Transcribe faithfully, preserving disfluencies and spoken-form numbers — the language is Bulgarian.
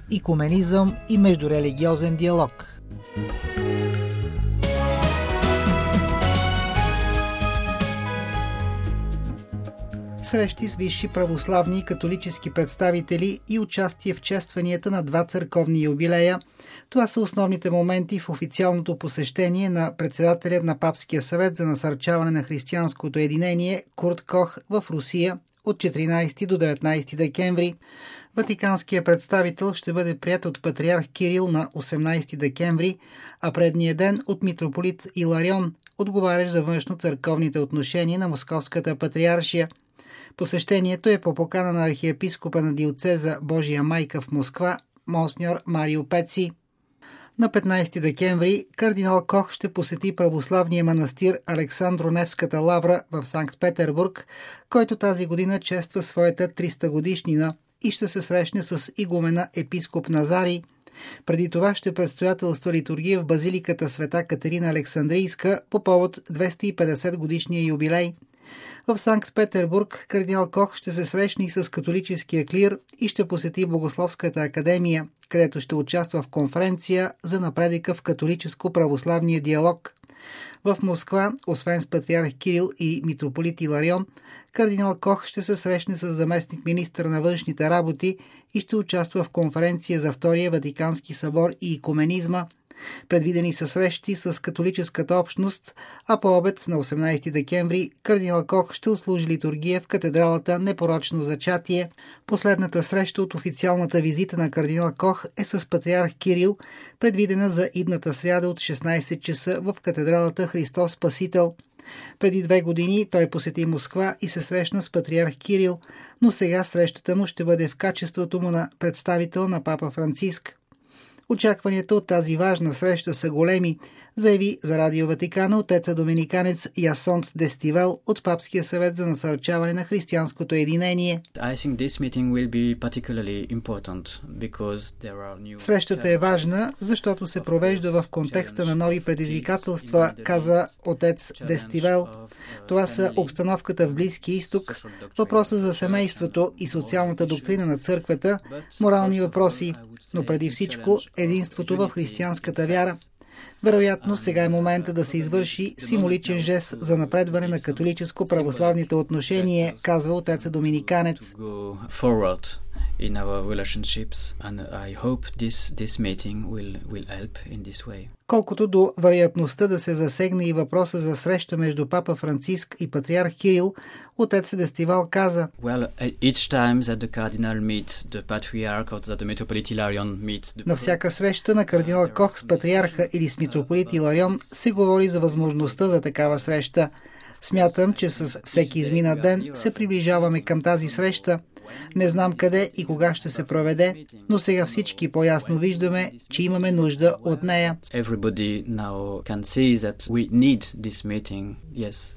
икуменизъм и междурелигиозен диалог. Срещи с висши православни и католически представители и участие в честванията на два църковни юбилея. Това са основните моменти в официалното посещение на председателя на Папския съвет за насърчаване на християнското единение Курт Кох в Русия от четиринадесети до деветнадесети декември. Ватиканският представител ще бъде приет от патриарх Кирил на осемнадесети декември, а предния ден от митрополит Иларион, отговарящ за външно-църковните отношения на Московската патриаршия. Посещението е по покана на архиепископа на диоцеза Божия майка в Москва, монсеньор Марио Пеци. На петнадесети декември кардинал Кох ще посети православния манастир Александро-Невската лавра в Санкт-Петербург, който тази година чества своята триста годишнина и ще се срещне с игумена епископ Назарий. Преди това ще предстоятелства литургия в базиликата Света Катерина Александрийска по повод двеста и петдесет годишния юбилей. В Санкт-Петербург кардинал Кох ще се срещне и с католическия клир и ще посети Богословската академия, където ще участва в конференция за напредъка в католическо-православния диалог. В Москва, освен с патриарх Кирил и митрополит Иларион, кардинал Кох ще се срещне с заместник министър на външните работи и ще участва в конференция за Втория Ватикански събор и икуменизма. Предвидени са срещи с католическата общност, а по обед на осемнадесети декември кардинал Кох ще отслужи литургия в катедралата Непорочно зачатие. Последната среща от официалната визита на кардинал Кох е с патриарх Кирил, предвидена за идната сряда от шестнадесет часа в катедралата Христос Спасител. Преди две години той посети Москва и се срещна с патриарх Кирил, но сега срещата му ще бъде в качеството му на представител на папа Франциск. Очакванията от тази важна среща са големи, заяви за Радио Ватикана отеца доминиканец Ясонт Дестивел от Папския съвет за насърчаване на християнското единение. Срещата е важна, защото се провежда в контекста на нови предизвикателства, каза отец Дестивел. Това са обстановката в Близкия изток, въпроса за семейството и социалната доктрина на църквата, морални въпроси, но преди всичко единството в християнската вяра. Вероятно, сега е момента да се извърши символичен жест за напредване на католическо-православните отношения, казва отеца доминиканец. in our relationships, and I hope this this meeting will will help in this way. Колкото до вероятността да се засегне и въпроса за среща между папа Франциск и патриарх Кирил, отец Дестивал каза: Well, each time that the cardinal meet the patriarch or that the metropolitan Hilarion meet the... На всяка среща на кардинал Кох с патриарха или с митрополит Иларион се говори за възможността за такава среща. Смятам, че с всеки изминат ден се приближаваме към тази среща. Не знам къде и кога ще се проведе, но сега всички по-ясно виждаме, че имаме нужда от нея. Everybody now can see that we need this meeting. Yes.